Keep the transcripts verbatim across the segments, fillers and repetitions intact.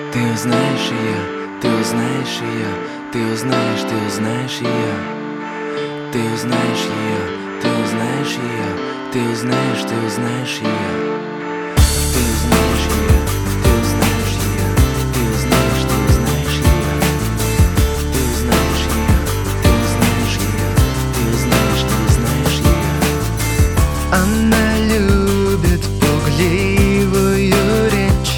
Ты узнаешь ее, ты узнаешь ее, ты узнаешь, ты узнаешь ее. Ты узнаешь ее, ты узнаешь ее, ты узнаешь, ты узнаешь ее. Ты узнаешь ее, ты узнаешь ее, ты узнаешь, ты узнаешь ее. Ты узнаешь ее, ты узнаешь ее, ты узнаешь, ты узнаешь ее. Она любит пугливую речь,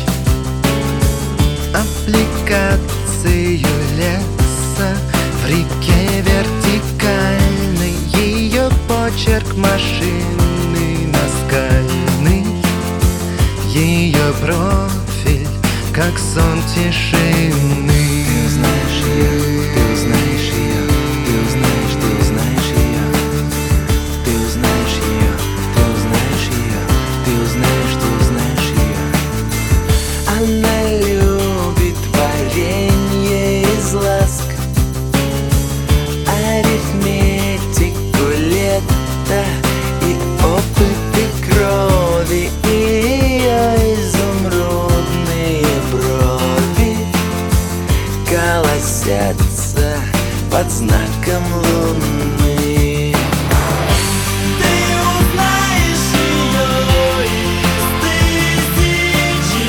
аппликацию леса в реке вертикальной. Ее почерк машины наскальный, ее профиль как сон тишины. Ты узнаешь ее, ты узнаешь ее, ты узнаешь, ты узнаешь ее. Ты узнаешь ее, ты узнаешь ее, ты узнаешь, ты узнаешь ее. Она любит варенье из ласк, арифметику лета и опыты крови. Ее изумрудные брови колосятся под знаком луны. Ты узнаешь ее из тысячи.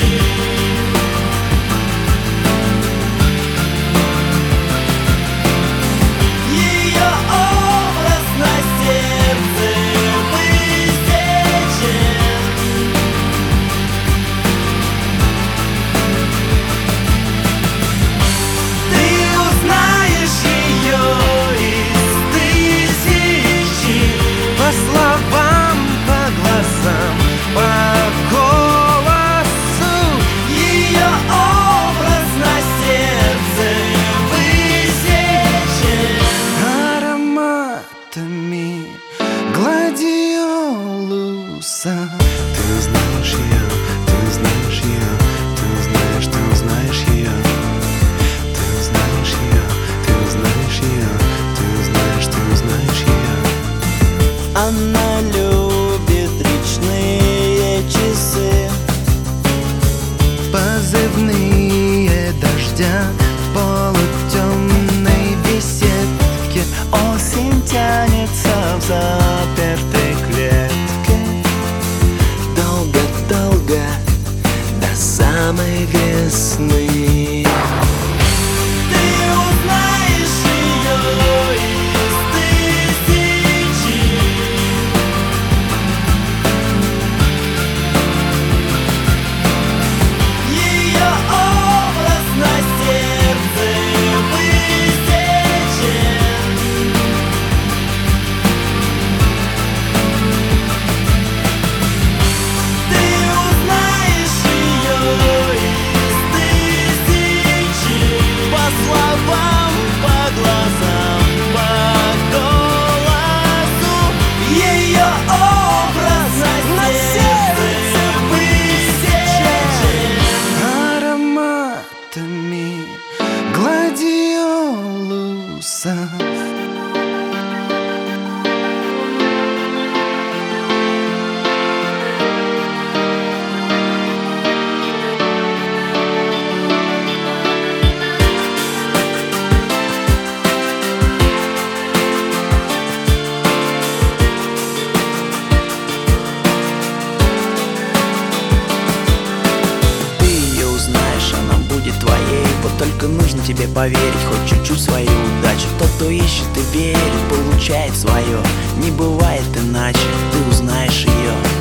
Ее образ на сердце высечен. Ты узнаешь ее из тысячи. По словам, по глазам, по голосу. Ее образ на сердце высечен. Ароматами гладиолуса. Ты узнаешь ее, ты узнаешь ее, ты узнаешь, ты узнаешь ее. Ты узнаешь ее, ты узнаешь ее, ты узнаешь, ты узнаешь ее. Она любит речные часы. Позывные дождя в полутемной беседке. Осень тянется в запертой клетке. Долго-долго до самой весны. Ты узнаешь ее из тысячи. Ее образ на сердце высечен. Ты узнаешь ее из тысячи. По словам, по глазам, по голосу. Ее образ на сердце высечен. Ароматами гладиолуса. Ты ее узнаешь, она будет твоей. Вот только нужно тебе поверить, хоть чуть-чуть в свою удачу. Тот, кто ищет и верит, получает свое. Не бывает иначе, ты узнаешь ее.